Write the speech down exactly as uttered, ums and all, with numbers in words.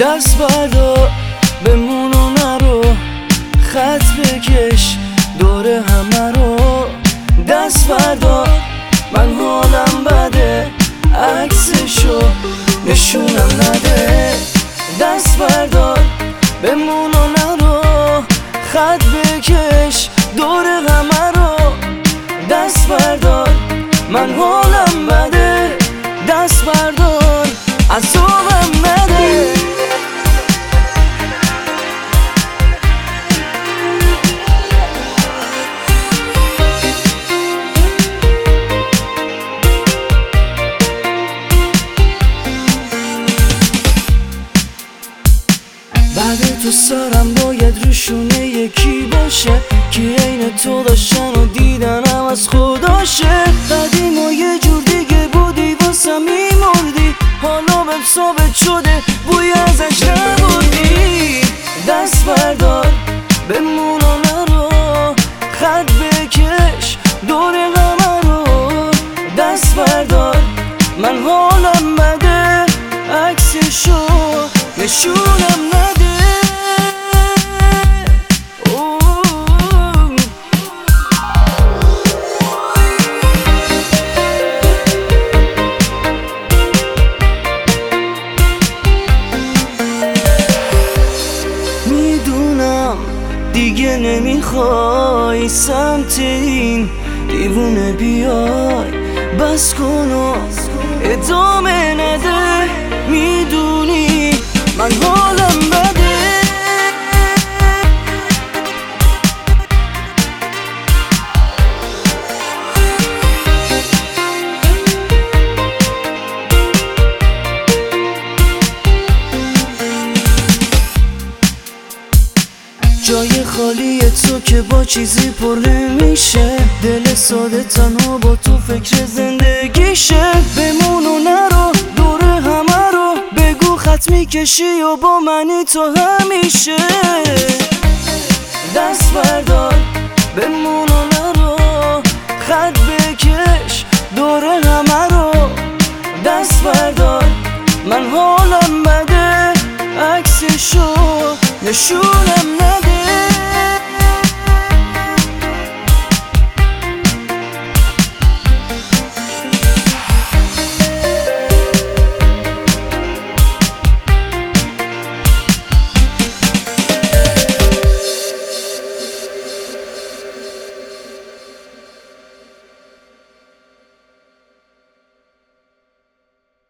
دست بردار بمون و نرو، خط بکش دور همه رو. دست بردار من حالم بده، عکسشو نشونم نده. دست بردار بمون و نرو، خط بکش دور همه رو. دست بردار من حالم بده، دست بردار عذابم نده. بعد تو سرم باید روشونه یکی باشه که عین تو داشتن و دیدنم از خداشه. قدیم و یه جور دیگه بودی واسه میمردی، حالا بهم ثابت شده بوی ازش نبودی. دست بردار بمون و نرو، خط بکش دور غمه رو. دست بردار من حالم بده، عکسشو نشونم نده. میدونم دیگه نمیخوای سمت این دیوونه بیای، بس کن و ادامه نده. میدونی من حالم بده. جای خالی تو که با چیزی پر نمیشه، دل ساده تنها با تو فکر زندگیشه. بمون و نرو دور همه رو، بگو خط میکشی و با منی تو همیشه. دست بردار بمون و نرو، خط بکش دور همه رو. دست بردار من حالم بده، عکسشو نشونم نده.